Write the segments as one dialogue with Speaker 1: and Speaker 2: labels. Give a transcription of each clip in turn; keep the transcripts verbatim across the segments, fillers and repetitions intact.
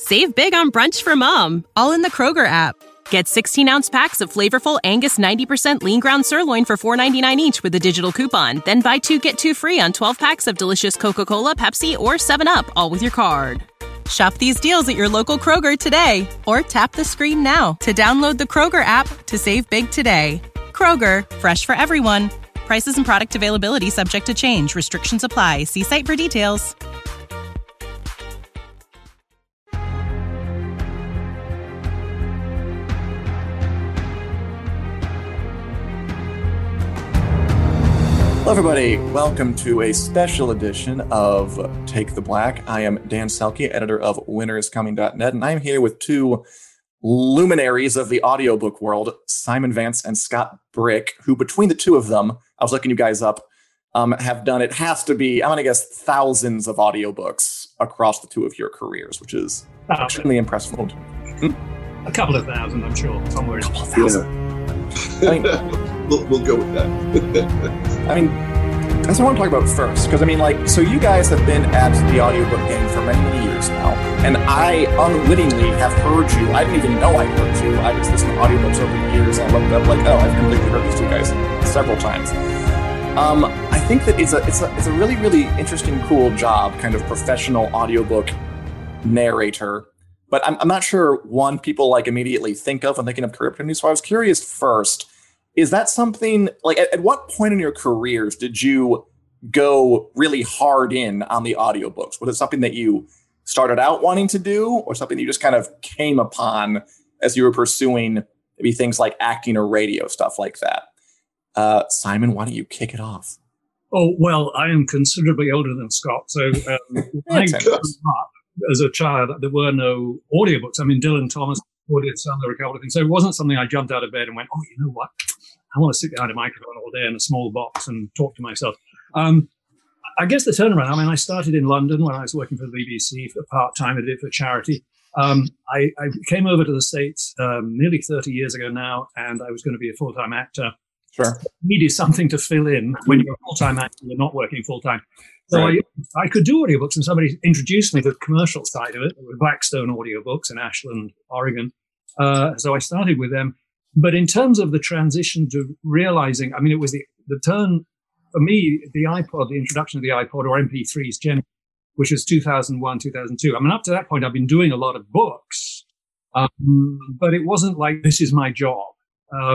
Speaker 1: Save big on brunch for mom, all in the Kroger app. Get sixteen-ounce packs of flavorful Angus ninety percent lean ground sirloin for four ninety-nine each with a digital coupon. Then buy two, get two free on twelve packs of delicious Coca-Cola, Pepsi, or seven up, all with your card. Shop these deals at your local Kroger today, or tap the screen now to download the Kroger app to save big today. Kroger, fresh for everyone. Prices and product availability subject to change. Restrictions apply. See site for details.
Speaker 2: Hello, everybody. Welcome to a special edition of Take the Black. I am Dan Selke, editor of winners coming dot net, and I'm here with two luminaries of the audiobook world, Simon Vance and Scott Brick, who between the two of them, I was looking you guys up, um, have done, it has to be, I'm going to guess, thousands of audiobooks across the two of your careers, which is oh, extremely impressive. Hmm?
Speaker 3: A couple of thousand, I'm sure, somewhere.
Speaker 2: A couple of thousand.
Speaker 4: Yeah. I mean, we'll, we'll go with that.
Speaker 2: I mean, that's what I want to talk about first, because I mean, like, so you guys have been at the audiobook game for many, many years now, and I unwittingly have heard you. I didn't even know I heard you. I was listening to audiobooks over the years, and I looked up, like, oh, I've completely heard these two guys several times. Um, I think that it's a, it's a, it's a really, really interesting, cool job, kind of professional audiobook narrator. But I'm, I'm not sure one people like immediately think of when thinking of career opportunities. So I was curious first, is that something like at, at what point in your careers did you go really hard in on the audiobooks? Was it something that you started out wanting to do, or something you just kind of came upon as you were pursuing maybe things like acting or radio, stuff like that? Uh, Simon, why don't you kick it off?
Speaker 3: Oh, well, I am considerably older than Scott. So um, I grew up as a child, there were no audiobooks. I mean, Dylan Thomas recorded some, there were a couple of things. So it wasn't something I jumped out of bed and went, oh, you know what? I want to sit behind a microphone all day in a small box and talk to myself. Um, I guess the turnaround, I mean, I started in London when I was working for the B B C for part-time. I did it for charity. Um, I, I came over to the States um, nearly thirty years ago now, and I was going to be a full-time actor.
Speaker 2: Sure.
Speaker 3: I needed something to fill in when you're a full-time actor, you're not working full-time. So right. I, I could do audiobooks, and somebody introduced me to the commercial side of it. There were Blackstone Audiobooks in Ashland, Oregon. Uh, so I started with them. But in terms of the transition to realizing, I mean, it was the, the turn, for me, the iPod, the introduction of the iPod or M P threes, gen, which was two thousand one, two thousand two. I mean, up to that point, I've been doing a lot of books, um, but it wasn't like, this is my job. Um,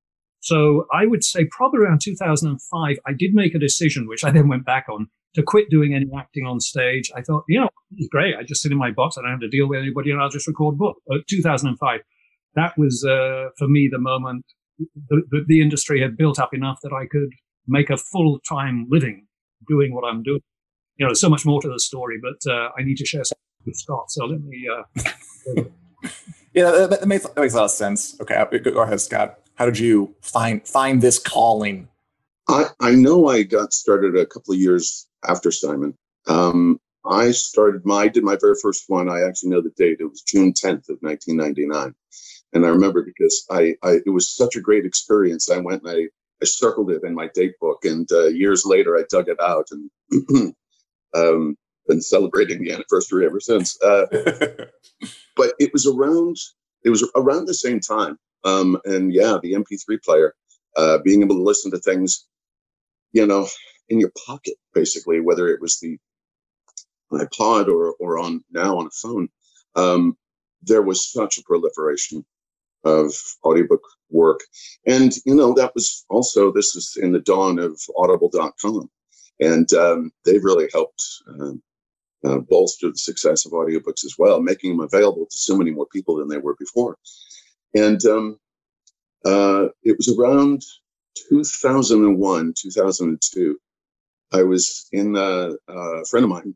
Speaker 3: so I would say probably around two thousand five, I did make a decision, which I then went back on, to quit doing any acting on stage. I thought, you know, it's great. I just sit in my box. I don't have to deal with anybody, and I'll just record books. Uh, two thousand five. That was, uh, for me, the moment the, the, the industry had built up enough that I could make a full-time living doing what I'm doing. You know, there's so much more to the story, but uh, I need to share something with Scott. So let me... Uh,
Speaker 2: yeah, that, that, makes, that makes a lot of sense. Okay, go ahead, Scott. How did you find find this calling?
Speaker 4: I, I know I got started a couple of years after Simon. Um, I started my, I did my very first one. I actually know the date. It was June tenth of nineteen ninety-nine. And I remember because I, I, it was such a great experience. I went and I, I circled it in my date book, and uh, years later I dug it out and um, been celebrating the anniversary ever since. Uh, but it was around, it was around the same time. Um, and yeah, the M P three player, uh, being able to listen to things, you know, in your pocket, basically, whether it was the iPod or, or on now on a phone. Um, there was such a proliferation of audiobook work. And, you know, that was also, this is in the dawn of audible dot com. And um, they've really helped uh, uh, bolster the success of audiobooks as well, making them available to so many more people than they were before. And um, uh, it was around two thousand one, two thousand two. I was in uh, a friend of mine,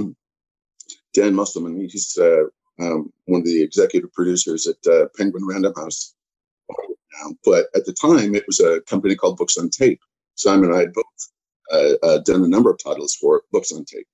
Speaker 4: Dan Musselman. He's uh, um, one of the executive producers at uh, Penguin Random House. But at the time, it was a company called Books on Tape. Simon and I had both uh, uh, done a number of titles for Books on Tape.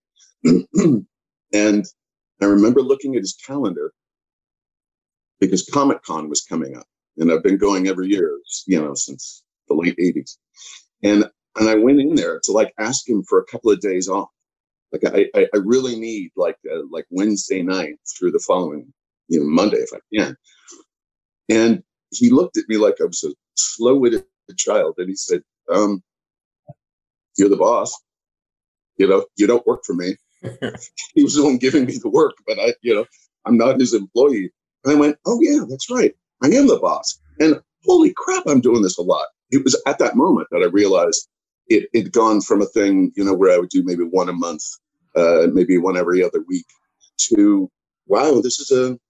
Speaker 4: And I remember looking at his calendar because Comic-Con was coming up. And I've been going every year, you know, since the late eighties. And and I went in there to like ask him for a couple of days off Like I, I, I really need like uh, like Wednesday night through the following, you know, Monday if I can. And he looked at me like I was a slow-witted child, and he said, um, "You're the boss. You know, you don't work for me." He was the one giving me the work, but I, you know, I'm not his employee. And I went, "Oh yeah, that's right. I am the boss." And holy crap, I'm doing this a lot. It was at that moment that I realized it had gone from a thing, you know, where I would do maybe one a month, uh, maybe one every other week, to wow, this is a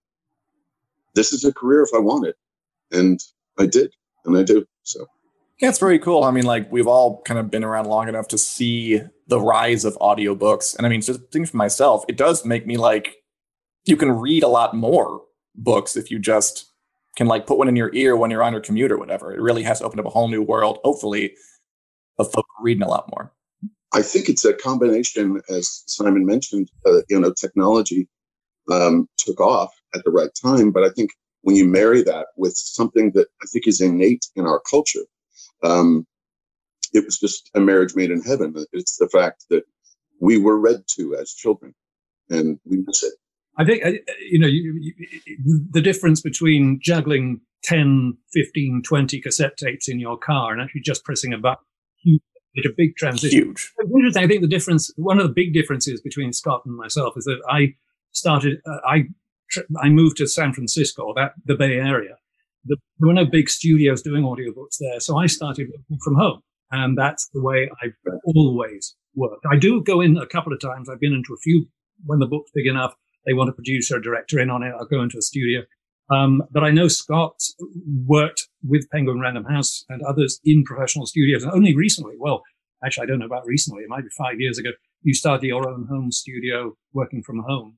Speaker 4: this is a career if I want it. And I did, and I do. So
Speaker 2: yeah, it's very cool. I mean, like we've all kind of been around long enough to see the rise of audiobooks. And I mean, just things for myself, it does make me like, you can read a lot more books if you just can like put one in your ear when you're on your commute or whatever. It really has opened up a whole new world, hopefully, of folks reading a lot more.
Speaker 4: I think it's a combination, as Simon mentioned, uh, you know, technology um, took off at the right time. But I think when you marry that with something that I think is innate in our culture, um, it was just a marriage made in heaven. It's the fact that we were read to as children, and we miss it.
Speaker 3: I think, you know, you, you, the difference between juggling ten, fifteen, twenty cassette tapes in your car and actually just pressing a button, it's a big transition.
Speaker 2: Huge.
Speaker 3: I think the difference, one of the big differences between Scott and myself is that I started, uh, I I moved to San Francisco, that the Bay Area. The, there were no big studios doing audiobooks there, so I started working from home. And that's the way I've always worked. I do go in a couple of times. I've been into a few when the book's big enough. They want a producer, a director in on it. I'll go into a studio. Um, but I know Scott worked with Penguin Random House and others in professional studios. And only recently, well, actually, I don't know about recently. It might be five years ago. You started your own home studio working from home.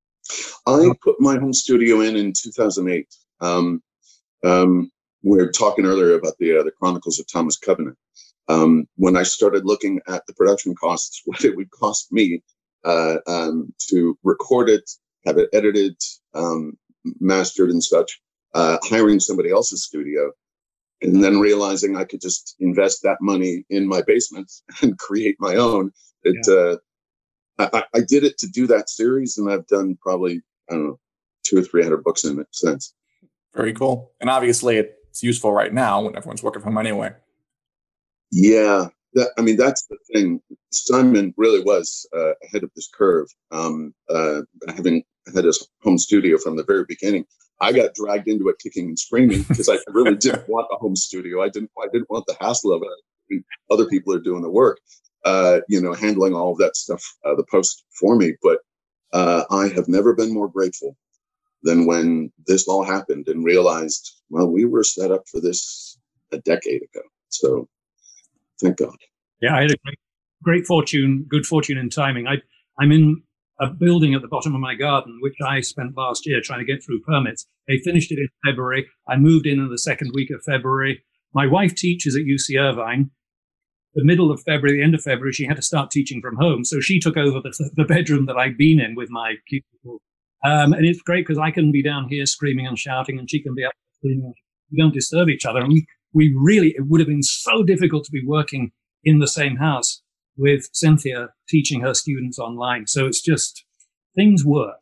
Speaker 4: I put my home studio in in two thousand eight. Um, um, we were talking earlier about the, uh, the Chronicles of Thomas Covenant. Um, when I started looking at the production costs, what it would cost me uh, um, to record it, have it edited, um, mastered and such, uh, hiring somebody else's studio, and then realizing I could just invest that money in my basement and create my own. It, yeah. uh, I, I did it to do that series, and I've done probably, I don't know, two or three hundred books in it since.
Speaker 2: Very cool. And obviously it's useful right now when everyone's working from home anyway.
Speaker 4: Yeah, that, I mean, that's the thing. Simon really was uh, ahead of this curve, um, uh, having had his home studio from the very beginning. I got dragged into it kicking and screaming because I really didn't want a home studio. I didn't. I didn't want the hassle of it. Other people are doing the work, uh, you know, handling all of that stuff, uh, the post for me. But uh, I have never been more grateful than when this all happened and realized, well, we were set up for this a decade ago. So. Thank God.
Speaker 3: Yeah, I had a great, great fortune, good fortune in timing. I, I'm in a building at the bottom of my garden, which I spent last year trying to get through permits. They finished it in February. I moved in in the second week of February. My wife teaches at U C Irvine. The middle of February, the end of February, she had to start teaching from home. So she took over the, the bedroom that I'd been in with my cubicle. Um, and it's great because I can be down here screaming and shouting, and she can be up screaming. We don't disturb each other. And we We really, it would have been so difficult to be working in the same house with Cynthia teaching her students online. So it's just, things work.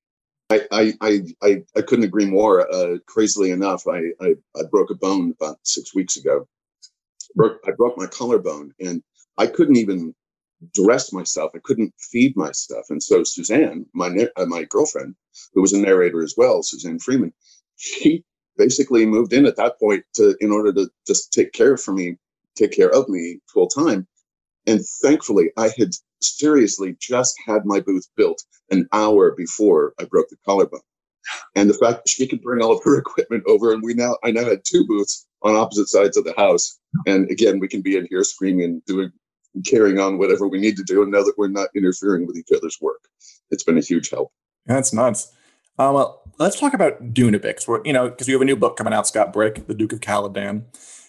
Speaker 4: I I I, I, I couldn't agree more. Uh, crazily enough, I, I, I broke a bone about six weeks ago. Broke, I broke my collarbone, and I couldn't even dress myself. I couldn't feed myself. And so Suzanne, my uh, my girlfriend, who was a narrator as well, Suzanne Freeman, she basically moved in at that point to, in order to just take care for me, take care of me full time. And thankfully, I had seriously just had my booth built an hour before I broke the collarbone. And the fact that she could bring all of her equipment over, and we now, I now had two booths on opposite sides of the house. And again, we can be in here screaming and doing, carrying on whatever we need to do. And now that we're not interfering with each other's work, it's been a huge help.
Speaker 2: That's nuts. Um, well, let's talk about Dune a bit, you know, because you have a new book coming out, Scott Brick, The Duke of Caladan.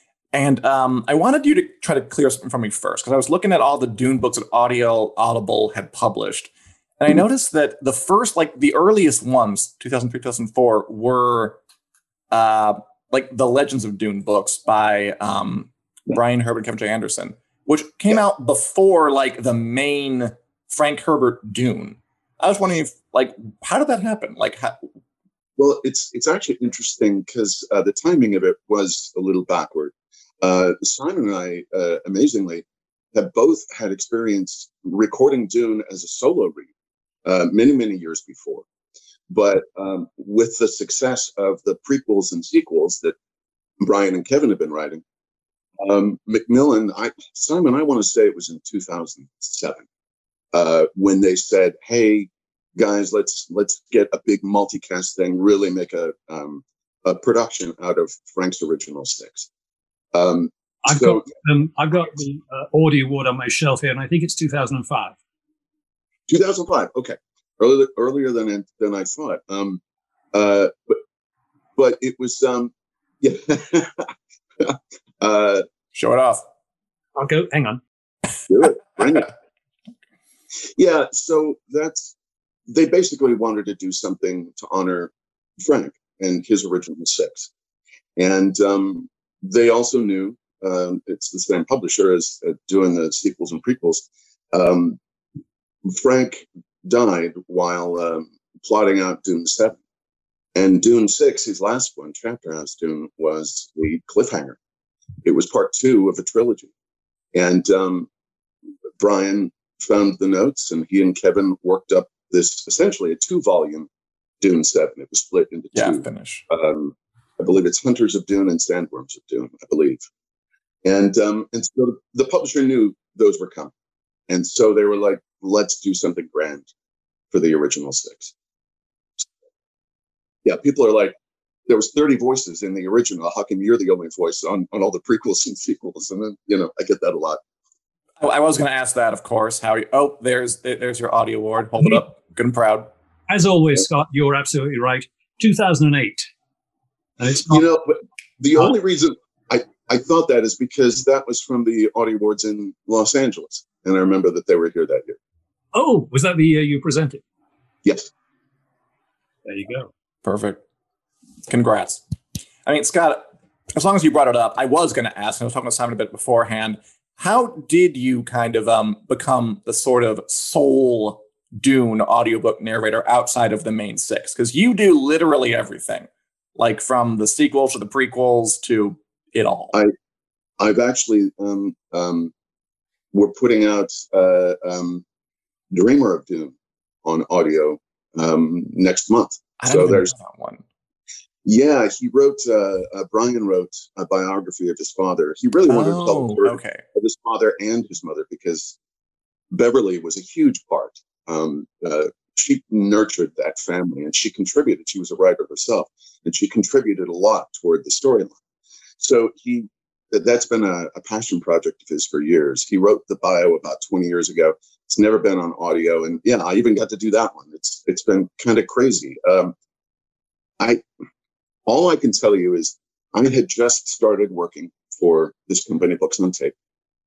Speaker 2: And um, I wanted you to try to clear something from me first, because I was looking at all the Dune books that Audio Audible had published. And I noticed that the first, like the earliest ones, two thousand three, two thousand four, were uh, like the Legends of Dune books by um, Brian Herbert and Kevin J. Anderson, which came out before like the main Frank Herbert Dune. I was wondering if, like, how did that happen? Like, how...
Speaker 4: Well, it's it's actually interesting because uh, the timing of it was a little backward. Uh, Simon and I, uh, amazingly, have both had experience recording Dune as a solo read uh, many, many years before. But um, with the success of the prequels and sequels that Brian and Kevin have been writing, um, Macmillan, I, Simon, I want to say it was in two thousand seven uh, when they said, "Hey, guys, let's let's get a big multicast thing, really make a um, a production out of Frank's original six." Um,
Speaker 3: I've
Speaker 4: so,
Speaker 3: got um, I've got the uh, audio award on my shelf here, and I think it's two thousand five.
Speaker 4: two thousand five, okay, earlier earlier than than I thought. Um, uh, but but it was um, yeah. uh,
Speaker 2: Show it off.
Speaker 3: I'll go. Hang on.
Speaker 4: Do it. Bring it. Yeah. So that's they basically wanted to do something to honor Frank and his original six, and um, they also knew um, it's the same publisher as uh, doing the sequels and prequels. Um, Frank died while um, plotting out Dune seven, and Dune six, his last one, Chapter House Dune, was the cliffhanger. It was part two of a trilogy, and um, Brian found the notes, and he and Kevin worked up this essentially a two-volume Dune seven. It was split into
Speaker 2: yeah,
Speaker 4: two.
Speaker 2: Finish.
Speaker 4: Um, I believe it's Hunters of Dune and Sandworms of Dune, I believe. And um, and so the publisher knew those were coming. And so they were like, let's do something grand for the original six. Yeah, people are like, there was thirty voices in the original. How come you're the only voice on, on all the prequels and sequels? And then, you know, I get that a lot.
Speaker 2: I was going to ask that, of course. How? You, oh, there's there's your audio award. Hold it up. Good and proud.
Speaker 3: As always, Scott, you're absolutely right. two thousand eight. And it's not-
Speaker 4: you know, but the only reason I, I thought that is because that was from the Audio Awards in Los Angeles. And I remember that they were here that year.
Speaker 3: Oh, was that the year you presented?
Speaker 4: Yes.
Speaker 3: There you go.
Speaker 2: Perfect. Congrats. I mean, Scott, as long as you brought it up, I was going to ask, and I was talking to Simon a bit beforehand, how did you kind of um, become the sort of sole Dune audiobook narrator outside of the main six? Because you do literally everything, like from the sequels to the prequels to it all.
Speaker 4: I, I've actually, um, um, we're putting out uh, um, Dreamer of Dune on audio um, next month.
Speaker 2: I don't
Speaker 4: so
Speaker 2: even
Speaker 4: there's
Speaker 2: know that one.
Speaker 4: Yeah, he wrote, uh, uh, Brian wrote a biography of his father. He really wanted
Speaker 2: Oh,
Speaker 4: to tell the story
Speaker 2: okay.
Speaker 4: of his father and his mother because Beverly was a huge part. Um, uh, she nurtured that family and she contributed. She was a writer herself and she contributed a lot toward the storyline. So he, that's been a, a passion project of his for years. He wrote the bio about twenty years ago. It's never been on audio. And yeah, I even got to do that one. It's, it's been kind of crazy. Um, I, all I can tell you is I had just started working for this company, Books on Tape,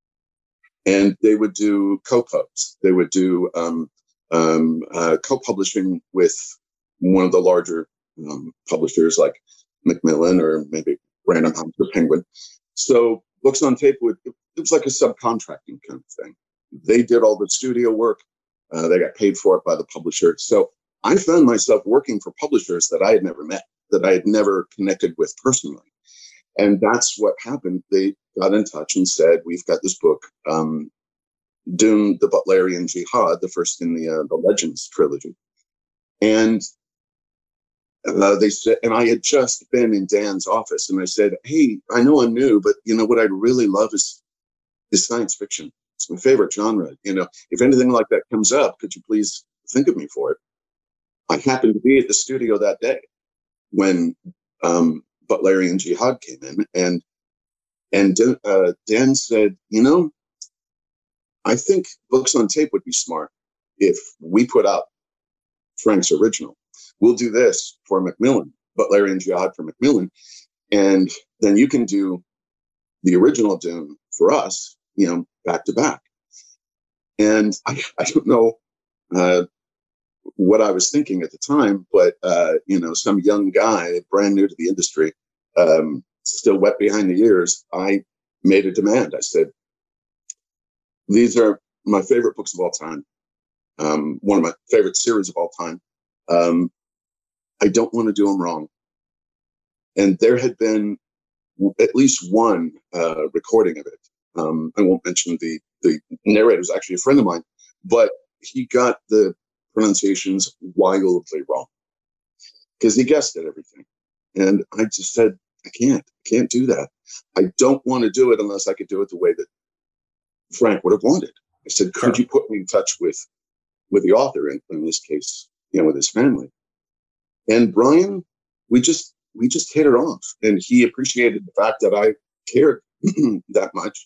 Speaker 4: and they would do co-pubs. They would do um, um, uh, co-publishing with one of the larger um, publishers like Macmillan or maybe Random House or Penguin. So Books on Tape would, it was like a subcontracting kind of thing. They did all the studio work. Uh, they got paid for it by the publisher. So I found myself working for publishers that I had never met, that I had never connected with personally. And that's what happened. They got in touch and said, we've got this book, um, Dune, the Butlerian Jihad, the first in the, uh, the Legends trilogy. And uh, they said, and I had just been in Dan's office and I said, hey, I know I'm new, but you know what I'd really love is, is science fiction. It's my favorite genre. You know, if anything like that comes up, could you please think of me for it? I happened to be at the studio that day when um, Butlerian Jihad came in, and and uh, Dan said, you know, I think Books on Tape would be smart if we put out Frank's original. We'll do this for Macmillan, Butlerian Jihad for Macmillan, and then you can do the original Dune for us, you know, back to back. And I, I don't know uh, what I was thinking at the time, but, uh, you know, some young guy, brand new to the industry, um, still wet behind the ears, I made a demand. I said, these are my favorite books of all time. um, one of my favorite series of all time. Um, I don't want to do him wrong. And there had been at least one uh, recording of it. Um, I won't mention the, the narrator is actually a friend of mine, but he got the pronunciations wildly wrong because he guessed at everything. And I just said, I can't, I can't do that. I don't want to do it unless I could do it the way that Frank would have wanted. I said, could
Speaker 2: Sure.
Speaker 4: you put me in touch with, with the author, in, in this case, you know, with his family? And Brian, we just, we just hit it off. And he appreciated the fact that I cared that much.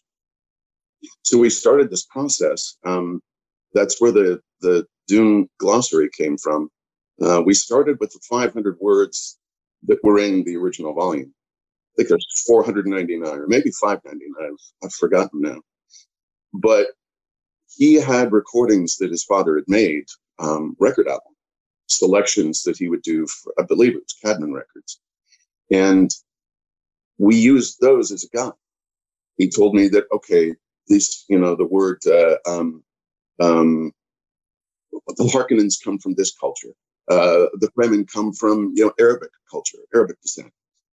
Speaker 4: So we started this process. Um, that's where the, the Dune glossary came from. Uh, we started with the five hundred words that were in the original volume. I think there's four hundred ninety-nine or maybe five ninety-nine. I've, I've forgotten now. But he had recordings that his father had made, um, record album selections that he would do for, I believe it was Cadman Records. And we used those as a guide. He told me that, okay, this, you know, the word, uh, um, um, the Harkonnens come from this culture. Uh, the Fremen come from, you know, Arabic culture, Arabic descent.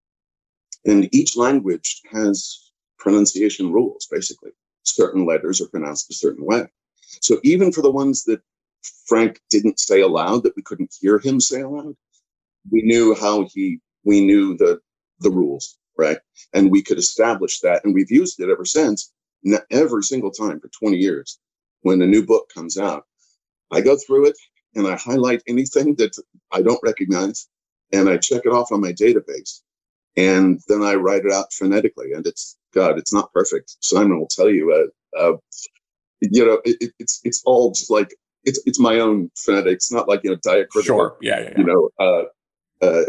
Speaker 4: And each language has pronunciation rules, basically. Certain letters are pronounced a certain way. So even for the ones that Frank didn't say aloud, that we couldn't hear him say aloud, we knew how he, we knew the, the rules, right? And we could establish that. And we've used it ever since, every single time for twenty years. When a new book comes out, I go through it and I highlight anything that I don't recognize and I check it off on my database. And then I write it out phonetically. And it's, God, it's not perfect. Simon will tell you, uh, uh, you know, it, it's it's all just like, it's it's my own phonetics, not like, you know, diacritical,
Speaker 2: Sure. Yeah, yeah, yeah.
Speaker 4: you know, uh, uh,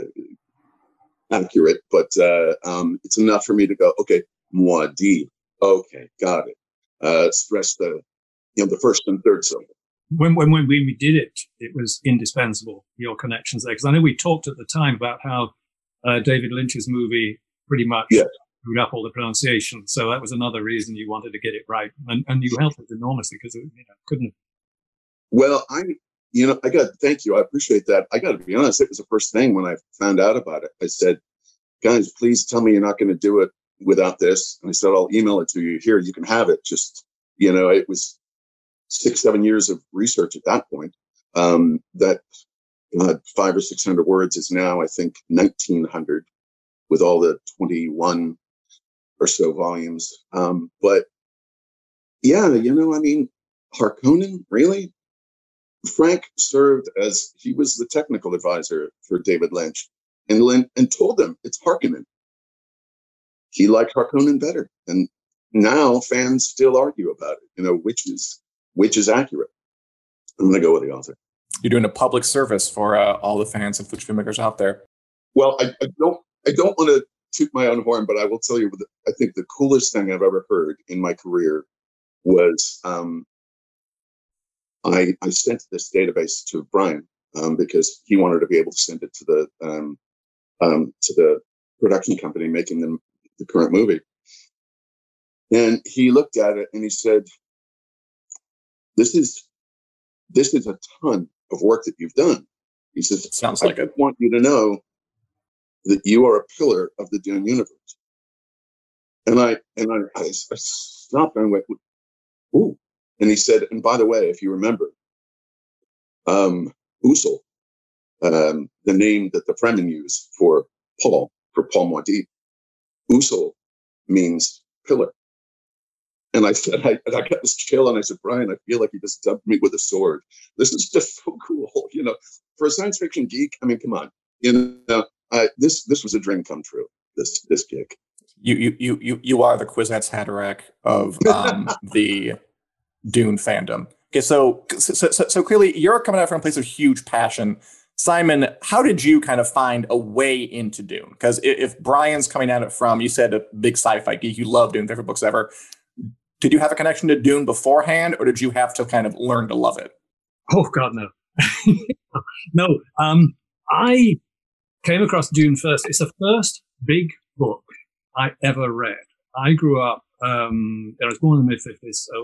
Speaker 4: accurate, but uh, um, it's enough for me to go, okay, Muad'Dib. Okay, got it. Uh, stress the, you know, the first and third syllable.
Speaker 3: When, when, when we did it, it was indispensable, your connections there. Because I know we talked at the time about how uh, David Lynch's movie pretty much
Speaker 4: Yeah.
Speaker 3: screwed up all the pronunciation. So that was another reason you wanted to get it right. And, and you helped us enormously because, you know, couldn't have.
Speaker 4: Well, I, you know, I got, thank you. I appreciate that. I got to be honest, it was the first thing when I found out about it. I said, guys, please tell me you're not going to do it without this. And I said, I'll email it to you. Here, you can have it. Just, you know, it was six, seven years of research at that point. Um, that uh, five or six hundred words is now, I think, nineteen hundred with all the twenty-one or so volumes. Um, but yeah, you know, I mean, Harkonnen, really? Frank served as, he was the technical advisor for David Lynch and, Lynch, and told them it's Harkonnen. He liked Harkonnen better. And now fans still argue about it, you know, which is, which is accurate. I'm going to go with the author.
Speaker 2: You're doing a public service for uh, all the fans of Flitch filmmakers out there.
Speaker 4: Well, I, I don't, I don't want to toot my own horn, but I will tell you, I think the coolest thing I've ever heard in my career was, um, I, I sent this database to Brian um, because he wanted to be able to send it to the um, um, to the production company making the, the current movie. And he looked at it and he said, "This is this is a ton of work that you've done." He says,
Speaker 2: Sounds
Speaker 4: I
Speaker 2: like it.
Speaker 4: want you to know that you are a pillar of the Dune universe." And I and I, I, I stopped and I went, "Ooh." And he said, and by the way, if you remember, um, Usul, um, the name that the Fremen use for Paul, for Paul Muad'Dib, Usul means pillar. And I said, I, I got this chill and I said, Brian, I feel like he just dubbed me with a sword. This is just so cool. You know, for a science fiction geek, I mean, come on, you know, I, this, this was a dream come true, this, this gig.
Speaker 2: You, you, you, you, you are the Kwisatz Haderach of um, the Dune fandom. Okay, so, so so so clearly you're coming out from a place of huge passion. Simon, how did you kind of find a way into Dune? Because if Brian's coming at it from, you said a big sci-fi geek, you love Dune, favorite books ever. Did you have a connection to Dune beforehand, or did you have to kind of learn to love it?
Speaker 3: Oh God, no, no. Um, I came across Dune first. It's the first big book I ever read. I grew up. Um, I was born in the mid fifties, so.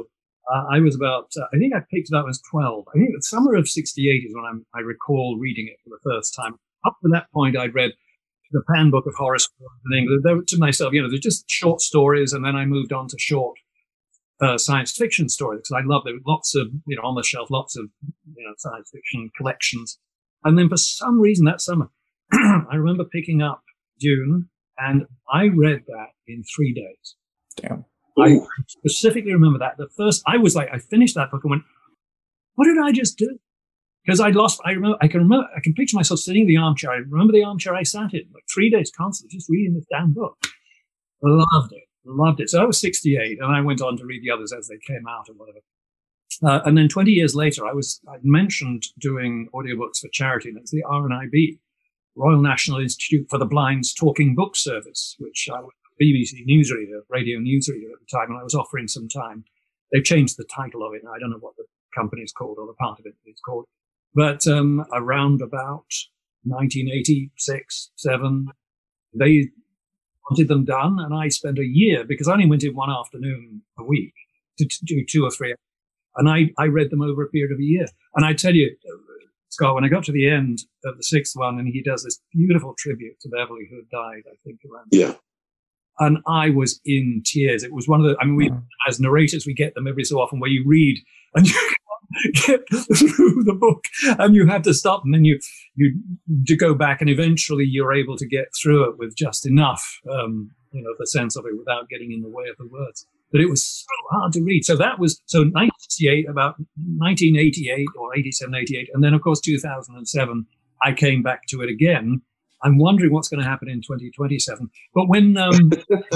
Speaker 3: Uh, I was about, uh, I think I picked it up when I was twelve. I think the summer of sixty-eight is when I'm, I recall reading it for the first time. Up to that point, I'd read the Pan Book of Horror Stories in England. They were, to myself, you know, they're just short stories, and then I moved on to short uh, science fiction stories because I loved it. Lots of, you know, on the shelf, lots of, you know, science fiction collections. And then for some reason that summer, I remember picking up Dune, and I read that in three days.
Speaker 2: Damn.
Speaker 3: I specifically remember that. The first, I was like, I finished that book and went, what did I just do? Because I'd lost, I remember, I can remember, I can picture myself sitting in the armchair. I remember the armchair I sat in, like three days constantly, just reading this damn book. Loved it, loved it. So I was sixty-eight, and I went on to read the others as they came out and whatever. Uh, and then twenty years later, I was, I mentioned doing audiobooks for charity, and it's the R N I B, Royal National Institute for the Blind's Talking Book Service, which I was B B C newsreader, radio newsreader at the time, and I was offering some time. They've changed the title of it now. I don't know what the company's called or the part of it is called. But um, around about nineteen eighty-six, seven, they wanted them done, and I spent a year, because I only went in one afternoon a week to, to do two or three, and I, I read them over a period of a year. And I tell you, Scott, when I got to the end of the sixth one, and he does this beautiful tribute to Beverly, who had died, I think, around.
Speaker 4: Yeah.
Speaker 3: And I was in tears. It was one of the, I mean, we, as narrators, we get them every so often where you read and you get through the book and you have to stop, and then you, you to go back, and eventually you're able to get through it with just enough, um, you know, the sense of it without getting in the way of the words. But it was so hard to read. So that was, so nineteen sixty-eight, about nineteen eighty-eight or eighty-seven, eighty-eight. And then, of course, two thousand seven, I came back to it again. I'm wondering what's going to happen in twenty twenty-seven. But when um,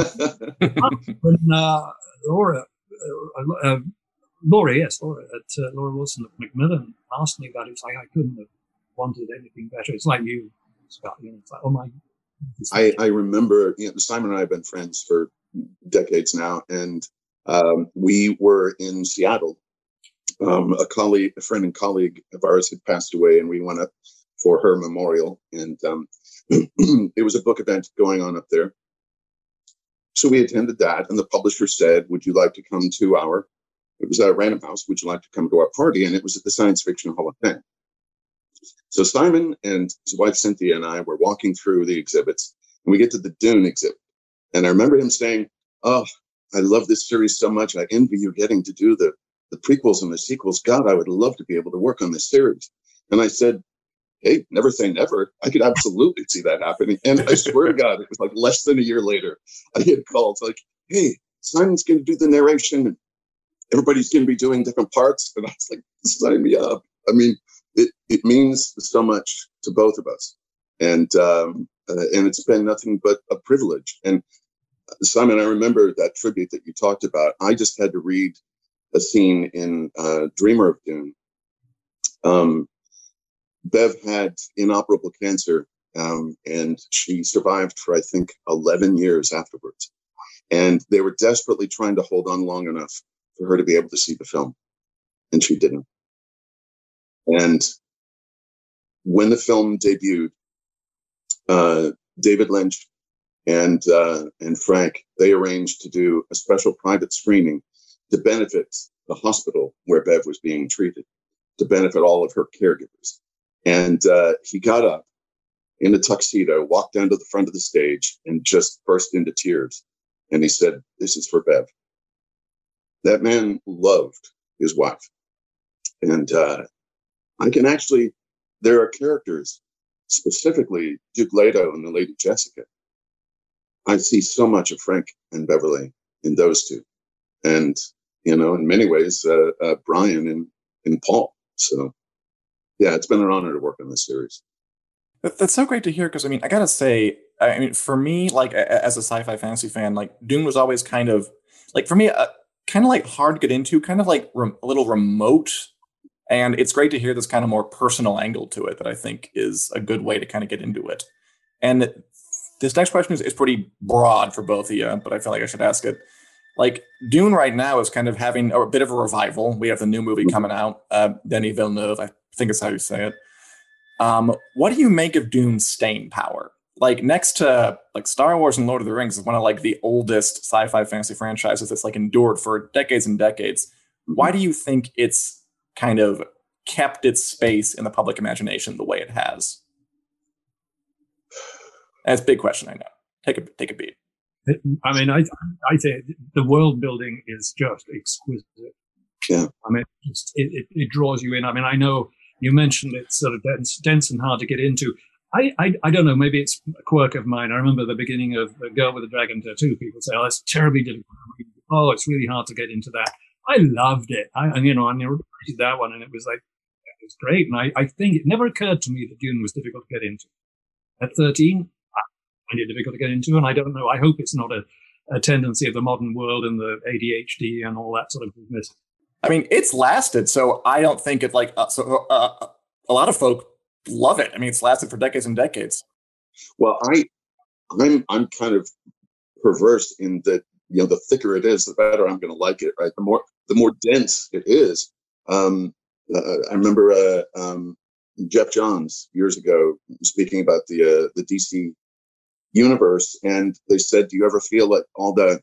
Speaker 3: when uh, Laura, uh, uh, Laura, yes, Laura, at uh, Laura Wilson at Macmillan asked me about it, it's like I couldn't have wanted anything better. It's like you, Scott. You know, it's like, oh my.
Speaker 4: I, I remember, you know, Simon and I have been friends for decades now, and um, we were in Seattle. Um, a colleague, a friend and colleague of ours had passed away, and we went up for her memorial, and um, it was a book event going on up there. So we attended that, and the publisher said, would you like to come to our, it was at Random House, would you like to come to our party? And it was at the Science Fiction Hall of Fame. So Simon and his wife Cynthia and I were walking through the exhibits, and we get to the Dune exhibit. And I remember him saying, oh, I love this series so much. I envy you getting to do the, the prequels and the sequels. God, I would love to be able to work on this series. And I said, hey, never say never. I could absolutely see that happening. And I swear to God, it was like less than a year later, I had called like, hey, Simon's going to do the narration, and everybody's going to be doing different parts. And I was like, sign me up. I mean, it, it means so much to both of us. And, um, uh, and it's been nothing but a privilege. And Simon, I remember that tribute that you talked about. I just had to read a scene in uh, Dreamer of Dune. Um, Bev had inoperable cancer, um, and she survived for, I think, eleven years afterwards. And they were desperately trying to hold on long enough for her to be able to see the film. And she didn't. And when the film debuted, uh, David Lynch and uh, and Frank, they arranged to do a special private screening to benefit the hospital where Bev was being treated, to benefit all of her caregivers. And uh, he got up in a tuxedo, walked down to the front of the stage, and just burst into tears. And he said, this is for Bev. That man loved his wife. And uh, I can actually, there are characters, specifically Duke Leto and the Lady Jessica. I see so much of Frank and Beverly in those two. And, you know, in many ways, uh, uh, Brian and, and Paul. So, yeah, it's been an honor to work on this series.
Speaker 2: That, that's so great to hear, because, I mean, I got to say, I mean, for me, like, as a sci-fi fantasy fan, like, Dune was always kind of, like, for me, uh, kind of, like, hard to get into, kind of, like, rem- a little remote. And it's great to hear this kind of more personal angle to it that I think is a good way to kind of get into it. And this next question is, is pretty broad for both of you, but I feel like I should ask it. Like, Dune right now is kind of having a bit of a revival. We have the new movie coming out, uh, Denis Villeneuve, I think is how you say it. Um, what do you make of Dune's staying power? Like, next to like Star Wars and Lord of the Rings is one of like the oldest sci-fi fantasy franchises that's like endured for decades and decades. Why do you think it's kind of kept its space in the public imagination the way it has? That's a big question, I know. Take a take a beat.
Speaker 3: I mean, I I think the world building is just exquisite.
Speaker 4: Yeah.
Speaker 3: I mean, it's, it, it it draws you in. I mean, I know you mentioned it's sort of dense, dense and hard to get into. I, I I don't know. Maybe it's a quirk of mine. I remember the beginning of The Girl with the Dragon Tattoo. People say, "Oh, that's terribly difficult. Oh, it's really hard to get into that." I loved it. I and you know, I read that one, and it was like it was great. And I I think it never occurred to me that Dune was difficult to get into. At thirteen, I find it difficult to get into, and I don't know. I hope it's not a, a tendency of the modern world and the A D H D and all that sort of business.
Speaker 2: I mean, it's lasted, so I don't think it like uh, so. Uh, a lot of folk love it. I mean, it's lasted for decades and decades.
Speaker 4: Well, I, I'm I'm kind of perverse in that, you know, the thicker it is, the better I'm going to like it. Right, the more the more dense it is. Um, uh, I remember uh, um, Jeff Johns years ago speaking about the uh, the D C universe, and they said, "Do you ever feel like all the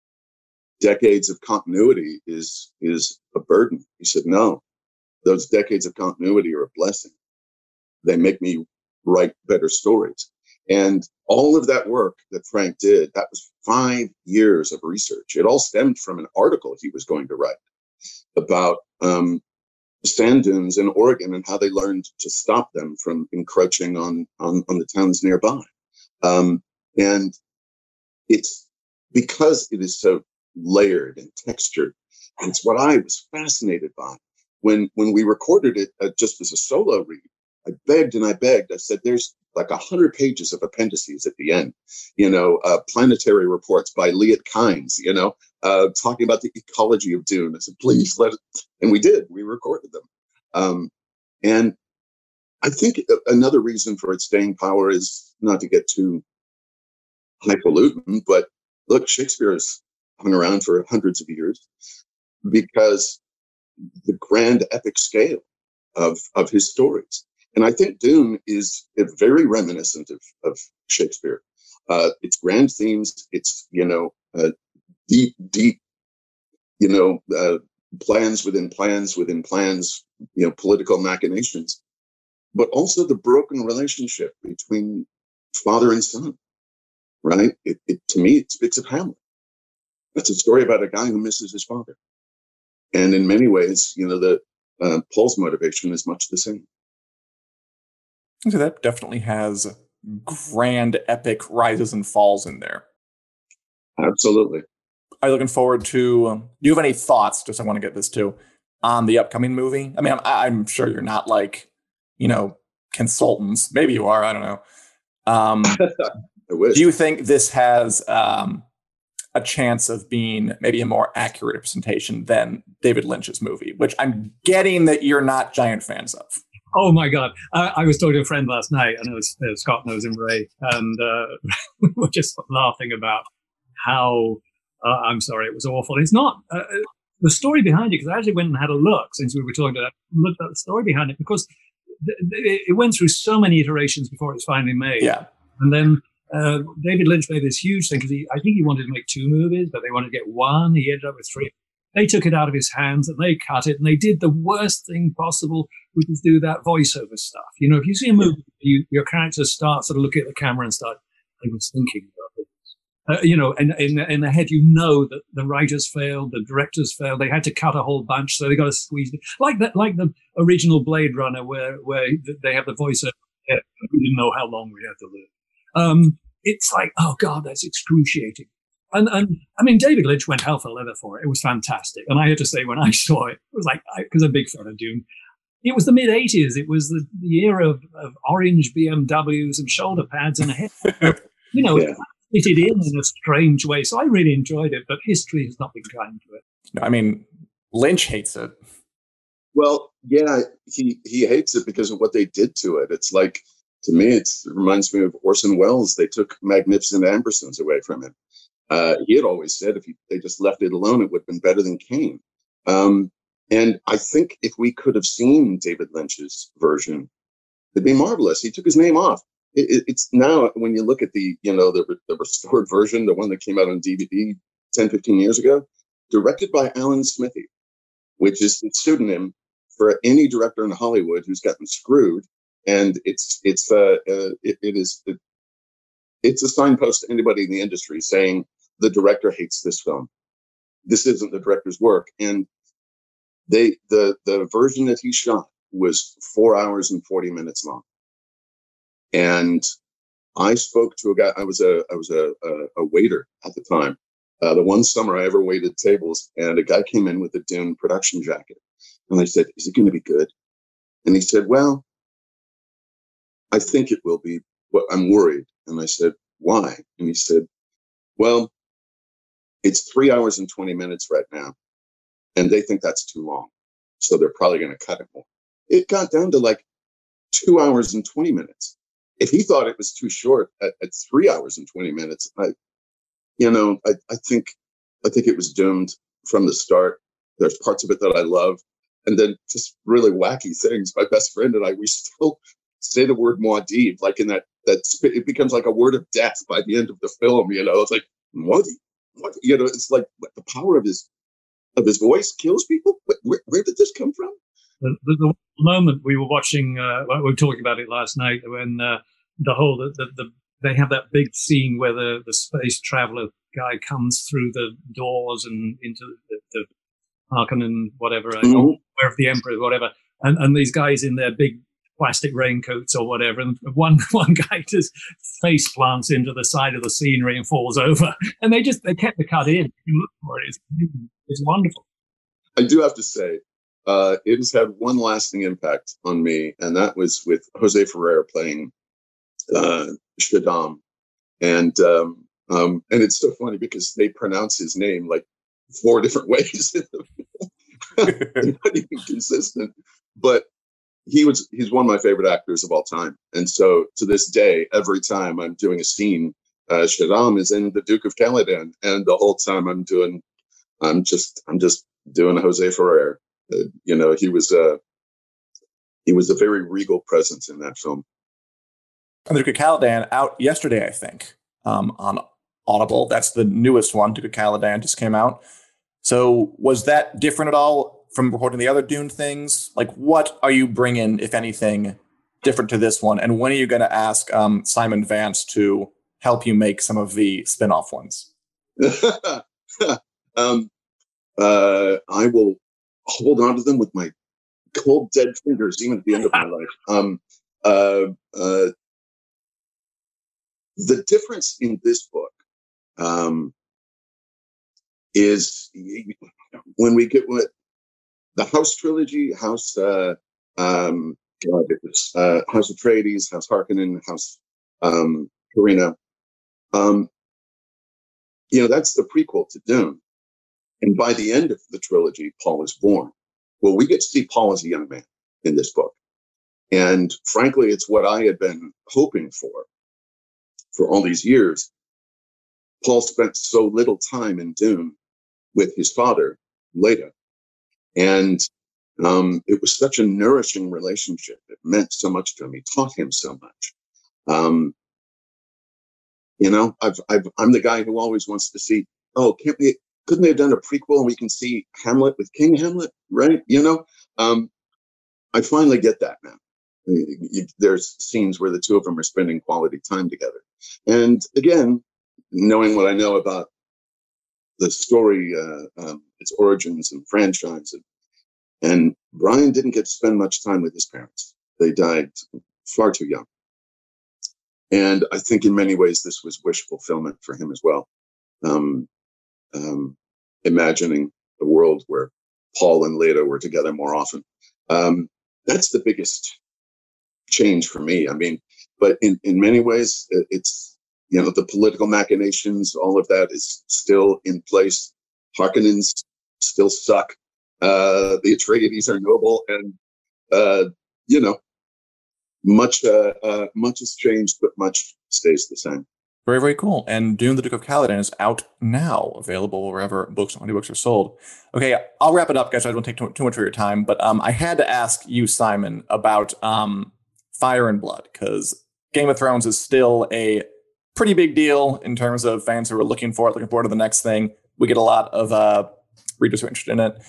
Speaker 4: decades of continuity is is a burden?" He said, "No, those decades of continuity are a blessing. They make me write better stories." And all of that work that Frank did, that was five years of research. It all stemmed from an article he was going to write about um, sand dunes in Oregon and how they learned to stop them from encroaching on on, on the towns nearby. Um, and it's because it is so layered and textured. And it's what I was fascinated by. When when we recorded it uh, just as a solo read, I begged and I begged. I said, "There's like a hundred pages of appendices at the end, you know, uh, planetary reports by Liet Kynes, you know, uh, talking about the ecology of Dune." I said, "Please let it," and we did. We recorded them, um, and I think another reason for its staying power is not to get too highfalutin, but look, Shakespeare has hung around for hundreds of years because the grand epic scale of of his stories. And I think Dune is very reminiscent of, of Shakespeare. Uh, it's grand themes. It's, you know, uh, deep, deep, you know, uh, plans within plans within plans, you know, political machinations, but also the broken relationship between father and son, right? It, it to me, it speaks of Hamlet. That's a story about a guy who misses his father. And in many ways, you know, the uh, Paul's motivation is much the same.
Speaker 2: So that definitely has grand, epic rises and falls in there.
Speaker 4: Absolutely.
Speaker 2: Are you looking forward to, um, do you have any thoughts, just I want to get this too, on the upcoming movie? I mean, I'm, I'm sure you're not like, you know, consultants. Maybe you are, I don't know. Um,
Speaker 4: I wish.
Speaker 2: Do you think this has um, a chance of being maybe a more accurate representation than David Lynch's movie, which I'm getting that you're not giant fans of?
Speaker 3: Oh my God! I, I was talking to a friend last night, and it was uh, Scott knows him, Ray, and uh, we were just laughing about how uh, I'm sorry, it was awful. It's not uh, the story behind it, because I actually went and had a look since we were talking to that. Looked at the story behind it because th- th- it went through so many iterations before it was finally made.
Speaker 2: Yeah,
Speaker 3: and then uh, David Lynch made this huge thing because he, I think he wanted to make two movies, but they wanted to get one. He ended up with three. They took it out of his hands and they cut it, and they did the worst thing possible, which is do that voiceover stuff. You know, if you see a movie, you, your characters start sort of looking at the camera and start, "I was thinking about it." Uh, you know, and in, in the head, you know that the writers failed, the directors failed. They had to cut a whole bunch, so they got to squeeze it. Like that, like the original Blade Runner, where where they have the voiceover. Yeah, we didn't know how long we had to live. Um, it's like, oh God, that's excruciating. And, and I mean, David Lynch went hell for leather for it. It was fantastic. And I have to say, when I saw it, it was like, because I'm a big fan of Dune, it was the mid eighties. It was the, the era of, of orange B M Ws and shoulder pads and a head. You know, yeah. It fitted in in a strange way. So I really enjoyed it, but history has not been kind to it.
Speaker 2: No, I mean, Lynch hates it.
Speaker 4: Well, yeah, he, he hates it because of what they did to it. It's like, to me, it's, it reminds me of Orson Welles. They took Magnificent Ambersons away from him. Uh, he had always said if he, they just left it alone, it would have been better than Kane. Um, and I think if we could have seen David Lynch's version, it'd be marvelous. He took his name off. It, it, it's now, when you look at the, you know, the, the restored version, the one that came out on D V D ten, fifteen years ago, directed by Alan Smithy, which is the pseudonym for any director in Hollywood who's gotten screwed. And it's it's uh, uh it, it is it, it's a signpost to anybody in the industry saying the director hates this film. This isn't the director's work. And they the the version that he shot was four hours and forty minutes long. And I spoke to a guy. I was a I was a a, a waiter at the time. Uh, the one summer I ever waited tables, and a guy came in with a Dune production jacket, and I said, "Is it going to be good?" And he said, "Well, I think it will be, but I'm worried." And I said, "Why?" And he said, "Well, it's three hours and twenty minutes right now, and they think that's too long, so they're probably going to cut it more." It got down to like two hours and twenty minutes. If he thought it was too short at, at three hours and twenty minutes, I, you know, I, I think, I think it was doomed from the start. There's parts of it that I love, and then just really wacky things. My best friend and I, we still say the word Muad'Dib, like in that, that it becomes like a word of death by the end of the film. You know, it's like Muad'Dib, Muad'Dib. You know, it's like the power of his of his voice kills people. Where, where did this come from?
Speaker 3: The, the, the moment we were watching, uh, we were talking about it last night, when uh, the whole the, the, the they have that big scene where the, the space traveler guy comes through the doors and into the, the Harkonnen, whatever, mm-hmm. or where of the Emperor, whatever, and and these guys in their big plastic raincoats or whatever, and one one guy just face plants into the side of the scenery and falls over, and they just they kept the cut in. You look for it; it's, it's wonderful.
Speaker 4: I do have to say, uh, it has had one lasting impact on me, and that was with Jose Ferrer playing uh, Shaddam, and um, um, and it's so funny because they pronounce his name like four different ways. They're not even consistent, but he was he's one of my favorite actors of all time, and so to this day, every time I'm doing a scene, uh, Shaddam is in The Duke of Caladan, and the whole time I'm doing, I'm just I'm just doing Jose Ferrer. Uh, you know, he was a uh, he was a very regal presence in that film.
Speaker 2: And The Duke of Caladan out yesterday, I think, um, on Audible. That's the newest one. Duke of Caladan just came out. So was that different at all from recording the other Dune things? Like, what are you bringing, if anything, different to this one? And when are you going to ask um, Simon Vance to help you make some of the spin-off ones?
Speaker 4: um, uh, I will hold on to them with my cold, dead fingers, even at the end of my life. Um, uh, uh, the difference in this book um, is when we get what the House trilogy, House uh, um, God, it was, uh, House Atreides, House Harkonnen, House um, Karina. Um, you know, that's the prequel to Dune. And by the end of the trilogy, Paul is born. Well, we get to see Paul as a young man in this book. And frankly, it's what I had been hoping for for all these years. Paul spent so little time in Dune with his father, Leto. And um, it was such a nourishing relationship. It meant so much to him. He taught him so much. Um, you know, I've, I've, I'm the guy who always wants to see, oh, can't we, couldn't they have done a prequel and we can see Hamlet with King Hamlet, right? You know, um, I finally get that now. There's scenes where the two of them are spending quality time together. And again, knowing what I know about the story, uh, um, its origins and franchise, and, and Brian didn't get to spend much time with his parents. They died far too young. And I think in many ways, this was wish fulfillment for him as well. Um, um, imagining a world where Paul and Leto were together more often. Um, that's the biggest change for me. I mean, but in, in many ways, it's, you know, the political machinations, all of that is still in place. Harkonnens still suck. Uh, the Atreides are noble, and uh, you know, much uh, uh, much has changed, but much stays the same.
Speaker 2: Very, very cool. And Dune: The Duke of Caladan is out now, available wherever books and audiobooks are sold. Okay, I'll wrap it up, guys. I don't want to take too, too much of your time, but um, I had to ask you, Simon, about um, Fire and Blood, because Game of Thrones is still a pretty big deal in terms of fans who are looking for it, looking forward to the next thing. We get a lot of uh, readers who are interested in it.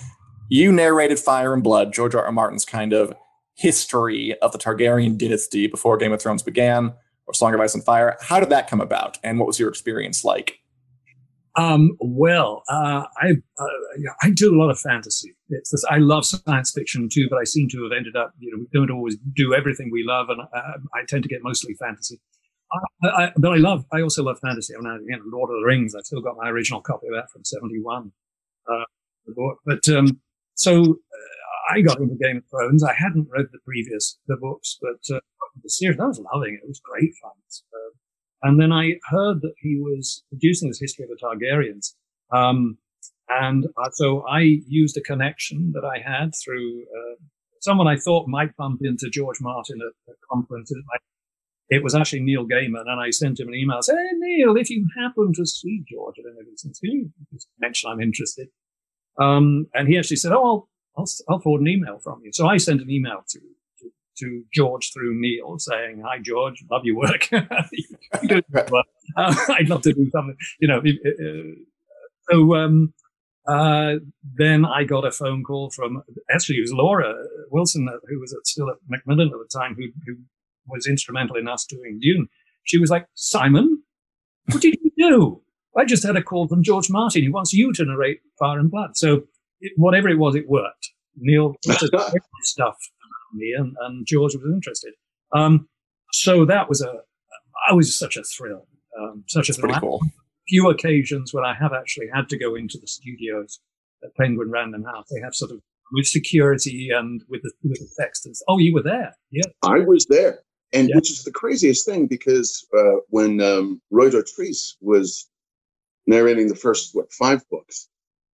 Speaker 2: You narrated Fire and Blood, George R. R. Martin's kind of history of the Targaryen dynasty before Game of Thrones began, or Song of Ice and Fire. How did that come about, and what was your experience like?
Speaker 3: Um, well, uh, I uh, I do a lot of fantasy. It's this, I love science fiction too, but I seem to have ended up, you know, we don't always do everything we love, and uh, I tend to get mostly fantasy. I, I, but I love, I also love fantasy. I mean, you know, Lord of the Rings. I've still got my original copy of that from seventy-one. Uh, but um, so uh, I got into Game of Thrones. I hadn't read the previous the books, but uh, the series I was loving it. It was great fun. Uh, And then I heard that he was producing this history of the Targaryens. Um, and uh, so I used a connection that I had through uh, someone I thought might bump into George Martin at a conference. It was actually Neil Gaiman, and I sent him an email saying, "Hey, Neil, if you happen to see George at any of these things, can you just mention I'm interested?" Um, and he actually said, "Oh, I'll, I'll, I'll forward an email from you." So I sent an email to to George through Neil saying, "Hi, George, love your work. well, uh, I'd love to do something, you know." Uh, so um, uh, then I got a phone call from, actually, it was Laura Wilson, who was at, still at Macmillan at the time, who, who was instrumental in us doing Dune. She was like, "Simon, what did you do? I just had a call from George Martin. He wants you to narrate Fire and Blood." So it, whatever it was, it worked. Neil stuff. Me and, and George was interested. Um, so that was a, I was such a thrill, um, such a thrill.
Speaker 2: Pretty cool.
Speaker 3: Few occasions when I have actually had to go into the studios at Penguin Random House. They have sort of with security and with the, with the text and oh, you were there. Yeah.
Speaker 4: I was there. And
Speaker 3: yeah.
Speaker 4: Which is the craziest thing because uh, when um, Roy Dotrice was narrating the first, what, five books,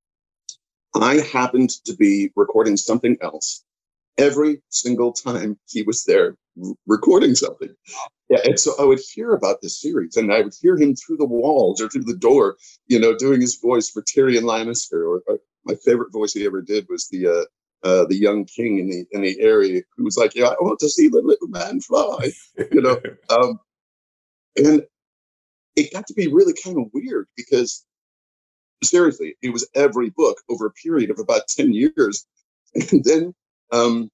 Speaker 4: I happened to be recording something else every single time he was there r- recording something. Yeah, and so I would hear about this series, and I would hear him through the walls or through the door, you know, doing his voice for Tyrion Lannister. Or, or my favorite voice he ever did was the uh, uh, the young king in the in the area who was like, "Yeah, I want to see the little man fly," you know. Um, and it got to be really kind of weird because seriously, it was every book over a period of about ten years, and then. Um,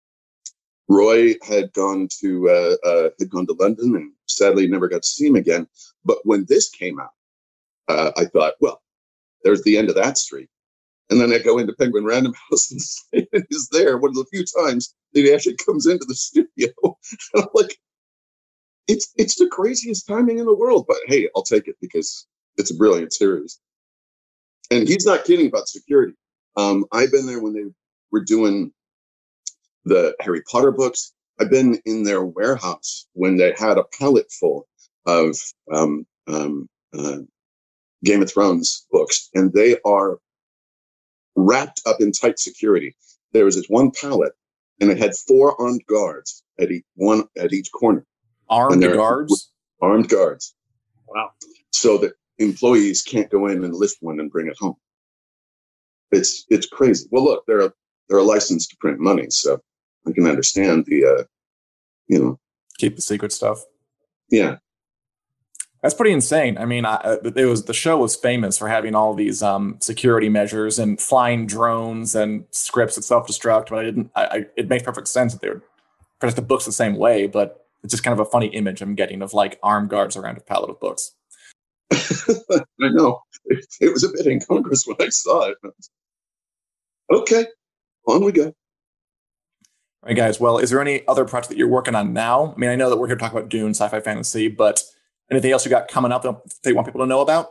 Speaker 4: Roy had gone to uh, uh, had gone to London and sadly never got to see him again. But when this came out, uh, I thought, well, there's the end of that streak. And then I go into Penguin Random House and he's there one of the few times that he actually comes into the studio. And I'm like, it's it's the craziest timing in the world. But hey, I'll take it because it's a brilliant series. And he's not kidding about security. Um, I've been there when they were doing the Harry Potter books. I've been in their warehouse when they had a pallet full of um, um, uh, Game of Thrones books, and they are wrapped up in tight security. There was this one pallet, and it had four armed guards at each one at each corner.
Speaker 2: Armed guards?
Speaker 4: Armed guards.
Speaker 3: Wow.
Speaker 4: So that employees can't go in and lift one and bring it home. It's it's crazy. Well, look, they're a, they're a license to print money, so I can understand the, uh, you know.
Speaker 2: Keep the secret stuff.
Speaker 4: Yeah.
Speaker 2: That's pretty insane. I mean, I, it was the show was famous for having all these um, security measures and flying drones and scripts that self-destruct. But I didn't. I, I, it makes perfect sense that they would protect the books the same way. But it's just kind of a funny image I'm getting of like armed guards around a pallet of books.
Speaker 4: I know it, it was a bit incongruous when I saw it. Okay, on we go.
Speaker 2: All right, guys. Well, is there any other project that you're working on now? I mean, I know that we're here to talk about Dune, sci-fi fantasy, but anything else you got coming up that you want people to know about?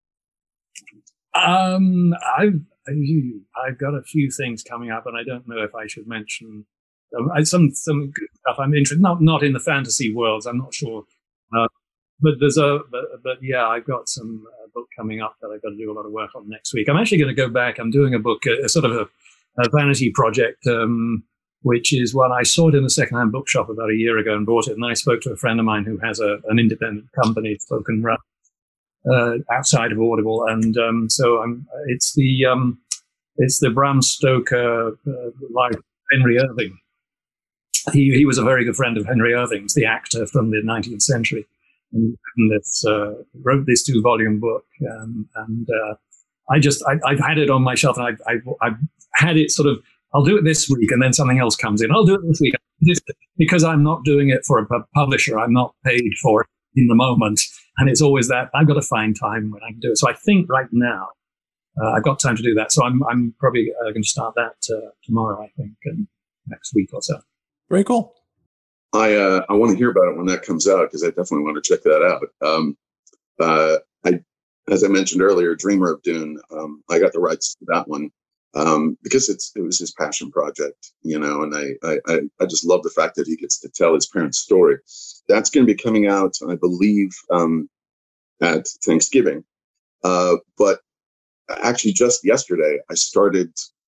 Speaker 3: Um, I've I've got a few things coming up, and I don't know if I should mention um, I, some some good stuff. I'm interested, not not in the fantasy worlds. I'm not sure, uh, but there's a but, but yeah, I've got some uh, book coming up that I've got to do a lot of work on next week. I'm actually going to go back. I'm doing a book, a, a sort of a, a vanity project. Um, which is one I saw it in a secondhand bookshop about a year ago and bought it. And I spoke to a friend of mine who has a, an independent company, Spoken Run, uh, outside of Audible. And um, so I'm, it's the um, it's the Bram Stoker uh, life Henry Irving. He he was a very good friend of Henry Irving's, the actor from the nineteenth century. And this, uh, wrote this two-volume book. Um, and uh, I just, I, I've had it on my shelf and I've, I've, I've had it sort of, I'll do it this week and then something else comes in. I'll do it this week because I'm not doing it for a publisher. I'm not paid for it in the moment. And it's always that I've got to find time when I can do it. So I think right now uh, I've got time to do that. So I'm, I'm probably uh, going to start that uh, tomorrow, I think, and next week or so.
Speaker 5: Very cool.
Speaker 4: I uh, I want to hear about it when that comes out because I definitely want to check that out. Um, uh, I, as I mentioned earlier, Dreamer of Dune. Um, I got the rights to that one um, because it's it was his passion project, you know, and I, I I just love the fact that he gets to tell his parents' story. That's going to be coming out, I believe, um, at Thanksgiving. Uh, but actually, just yesterday, I started.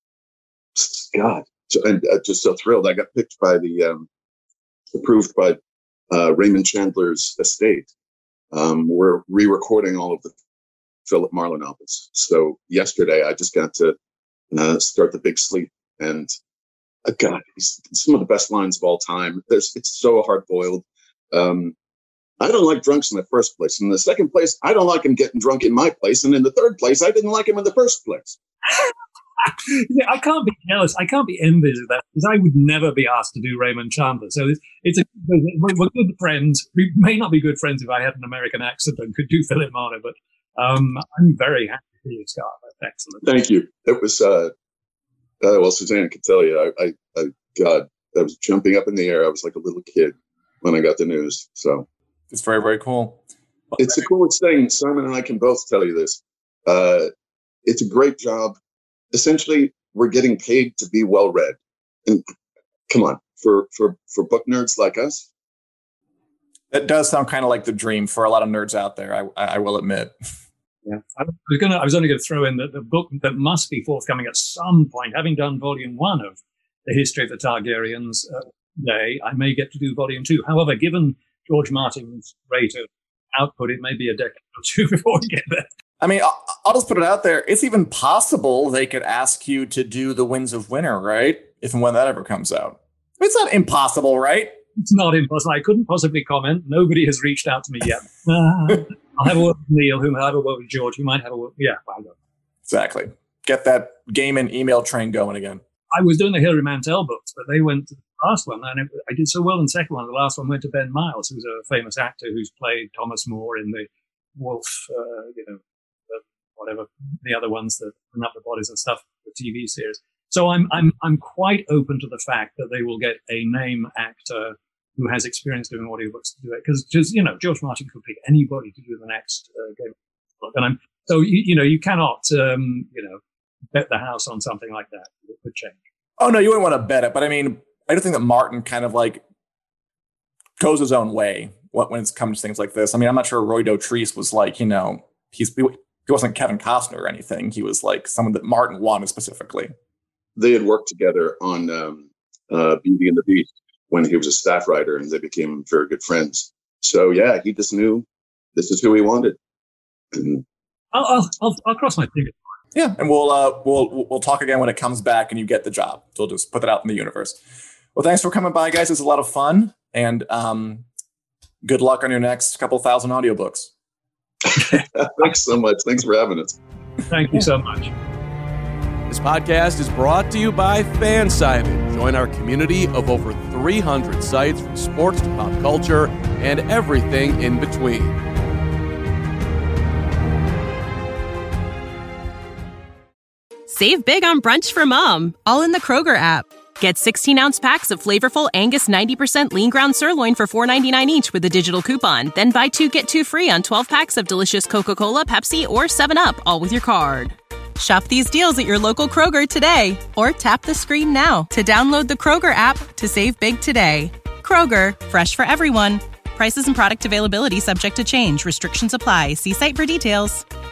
Speaker 4: God, I'm just so thrilled! I got picked by the. Um, approved by uh, Raymond Chandler's estate. Um, we're re-recording all of the Philip Marlowe novels. So yesterday I just got to uh, start The Big Sleep, and uh, God, it's some of the best lines of all time. There's, it's so hard-boiled. Um, I don't like drunks in the first place. In the second place, I don't like him getting drunk in my place. And in the third place, I didn't like him in the first place.
Speaker 3: Yeah, I can't be jealous. I can't be envious of that because I would never be asked to do Raymond Chandler. So it's, it's a, we're good friends. We may not be good friends if I had an American accent and could do Philip Marlowe, but um, I'm very happy for you, Scott. That's excellent.
Speaker 4: Thank you. It was, uh, uh, well, Suzanne could tell you, I, I, I, God, I was jumping up in the air. I was like a little kid when I got the news. So
Speaker 5: it's very, very cool.
Speaker 4: It's the coolest thing. Simon and I can both tell you this. Uh, it's a great job. Essentially, we're getting paid to be well read. And come on, for, for, for book nerds like us.
Speaker 5: That does sound kind of like the dream for a lot of nerds out there, I, I will admit.
Speaker 3: Yeah, I was gonna. I was only going to throw in that the book that must be forthcoming at some point, having done volume one of the history of the Targaryens uh, day, I may get to do volume two. However, given George Martin's rate of output, it may be a decade or two before we get there.
Speaker 5: I mean, I'll, I'll just put it out there. It's even possible they could ask you to do The Winds of Winter, right? If and when that ever comes out. It's not impossible, right?
Speaker 3: It's not impossible. I couldn't possibly comment. Nobody has reached out to me yet. Uh, I'll have a word with Neil, who might have a word with George, who might have a word. Yeah, well,
Speaker 5: exactly. Get that game and email train going again.
Speaker 3: I was doing the Hilary Mantel books, but they went to the last one, and it, I did so well in the second one. The last one went to Ben Miles, who's a famous actor who's played Thomas More in the Wolf, uh, you know, the, whatever the other ones that bring up the bodies and stuff, the T V series. So I'm I'm I'm quite open to the fact that they will get a name actor who has experience doing audiobooks to do it, because just you know George Martin could pick anybody to do the next uh, game book, and I'm so you, you know you cannot um, you know bet the house on something like that. It could change.
Speaker 5: Oh no, you wouldn't want to bet it, but I mean, I do think that Martin kind of like goes his own way when it comes to things like this. I mean, I'm not sure Roy Dotrice was like, you know, he's he wasn't Kevin Costner or anything. He was like someone that Martin wanted specifically.
Speaker 4: They had worked together on um, uh, Beauty and the Beast when he was a staff writer, and they became very good friends. So yeah, he just knew this is who he wanted. And
Speaker 3: I'll, I'll I'll I'll cross my fingers.
Speaker 5: Yeah, and we'll uh we'll we'll talk again when it comes back and you get the job. So we'll just put that out in the universe. Well, thanks for coming by, guys. It's a lot of fun, and um, good luck on your next couple thousand audiobooks.
Speaker 4: Thanks so much. Thanks for having us.
Speaker 3: Thank you so much.
Speaker 6: This podcast is brought to you by FanSimon. Join our community of over three hundred sites from sports to pop culture and everything in between.
Speaker 1: Save big on brunch for mom, all in the Kroger app. Get sixteen-ounce packs of flavorful Angus ninety percent lean ground sirloin for four ninety-nine each with a digital coupon. Then buy two, get two free on twelve packs of delicious Coca-Cola, Pepsi, or seven up, all with your card. Shop these deals at your local Kroger today, or tap the screen now to download the Kroger app to save big today. Kroger, fresh for everyone. Prices and product availability subject to change. Restrictions apply. See site for details.